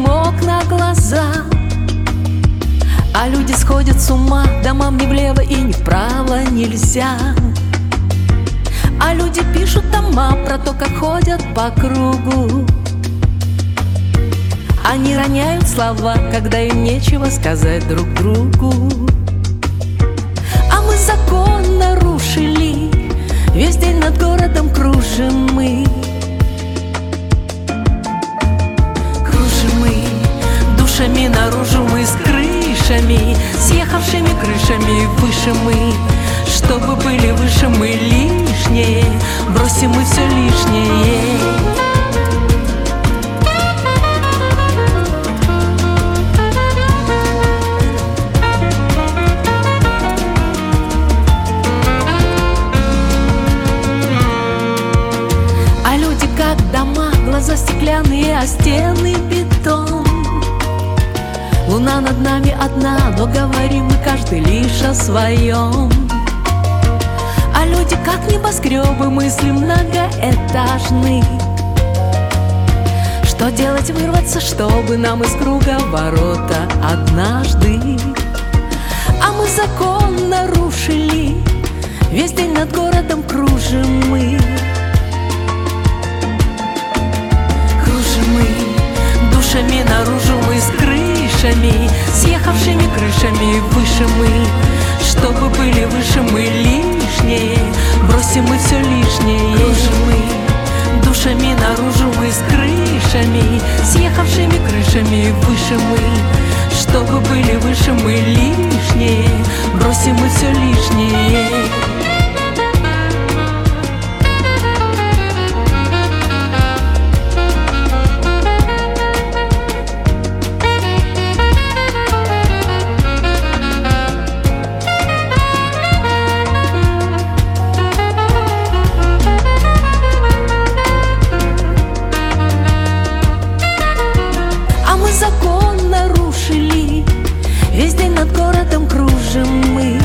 закроем окна, глаза, а люди сходят с ума. Домам ни влево и ни вправо нельзя. А люди пишут тома про то, как ходят по кругу. Они роняют слова, когда им нечего сказать друг другу. А мы закон нарушили, весь день над городом кружим мы. Кружим мы, душами наружу мы с крышами, съехавшими крышами выше мы. Чтобы были выше мы лишнее, бросим мы все лишнее. А люди как дома, глаза стеклянные, а стены бетон. Луна над нами одна, но говорим мы каждый лишь о своем. А люди как небоскребы, мысли многоэтажны. Что делать, вырваться, чтобы нам из круговорота однажды? А мы закон нарушили, весь день над городом кружим мы. Кружим мы, душами наружу мы с крышами, съехавшими крышами выше мы. Чтобы были выше мы лишнее, бросим мы все лишнее. Кружим мы, душами наружу мы с крышами, съехавшими крышами выше мы. Чтобы были выше мы лишнее, бросим мы все лишнее. Закон нарушили, весь день над городом кружим мы.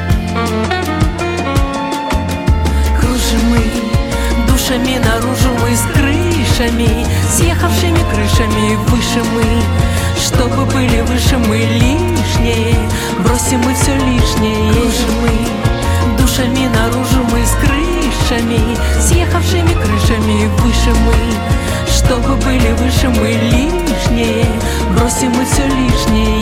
Кружим мы, душами наружу мы с крышами, съехавшими крышами выше мы. Чтобы были выше мы лишнее, бросим мы все лишнее. Кружим мы, душами наружу мы с крышами, съехавшими крышами выше мы. Чтобы были выше мы лишнее, бросим мы все лишнее.